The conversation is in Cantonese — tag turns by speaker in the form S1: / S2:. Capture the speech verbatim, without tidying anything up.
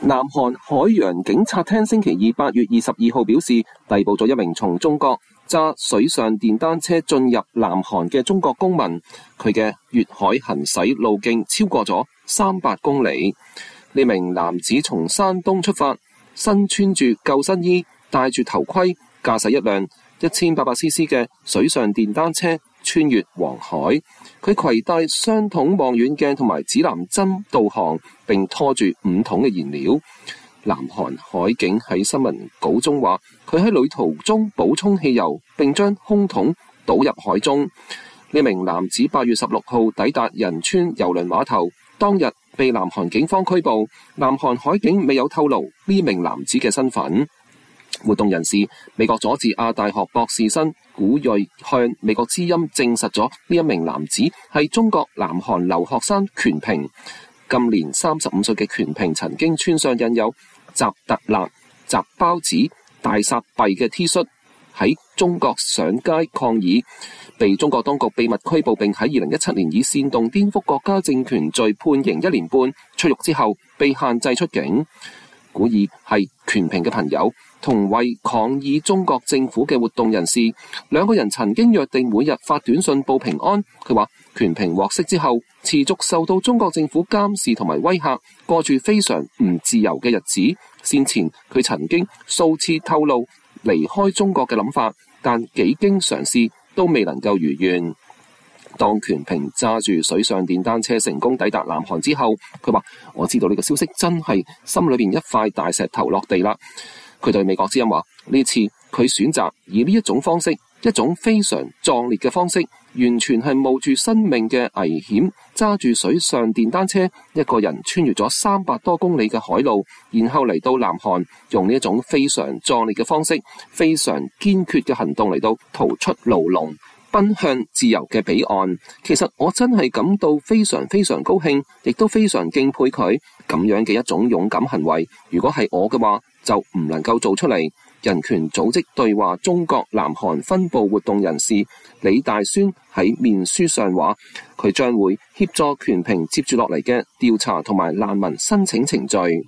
S1: 南韓海洋警察廳星期二八月二十二號表示，逮捕咗一名從中國揸水上電單車進入南韓嘅中國公民，佢嘅越海行駛路徑超過咗三百公里。呢名男子從山東出發，身穿住救生衣，戴住頭盔，駕駛一輛一千八百 C C 嘅水上電單車穿越黃海。佢攜帶雙筒望遠鏡同埋指南針導航，並拖住五桶嘅燃料。南韓海警喺新聞稿中話，佢喺旅途中補充汽油，並將空桶倒入海中。呢名男子八月十六號抵達仁川郵輪碼頭，當日被南韓警方拘捕。南韓海警未有透露呢名男子嘅身份。活動人士美國佐治亞大學博士生古瑞向美國之音證實咗呢一名男子係中國南韓留學生權平。今年三十五歲嘅權平曾經穿上印有習特勒、習包子、大撒幣嘅 T 恤喺中國上街抗議，被中國當局秘密拘捕，並喺二零一七年以煽動顛覆國家政權罪判刑一年半。出獄之後被限制出境。古爾係權平嘅朋友，同為抗議中國政府嘅活動人士，兩個人曾經約定每日發短信報平安。佢話權平獲釋之後，持續受到中國政府監視同埋威嚇，過住非常唔自由嘅日子。先前佢曾經數次透露離開中國嘅諗法，但幾經嘗試都未能夠如願。當權平揸住水上電單車成功抵達南韓之後，佢話我知道呢個消息真係心裏邊一塊大石頭落地啦。佢對美國之音話，呢次佢選擇以呢一種方式，一種非常壯烈嘅方式，完全係冒住生命嘅危險，揸住水上電單車一個人穿越咗三百多公里嘅海路，然後嚟到南韓，用呢一種非常壯烈嘅方式，非常堅決嘅行動嚟到逃出牢籠，奔向自由嘅彼岸。其實我真係感到非常非常高興，亦都非常敬佩佢咁樣嘅一種勇敢行為。如果係我嘅話，就唔能夠做出嚟。人權組織對話中國南韓分部活動人士李大宣喺面書上話，佢將會協助權平接住落嚟嘅調查同埋難民申請程序。